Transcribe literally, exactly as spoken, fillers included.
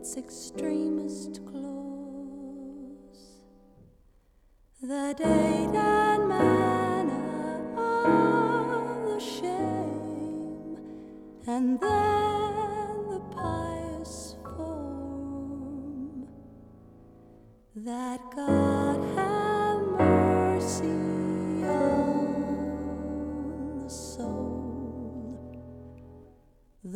its extremest close. The date and manner of the shame, and then the pious form that God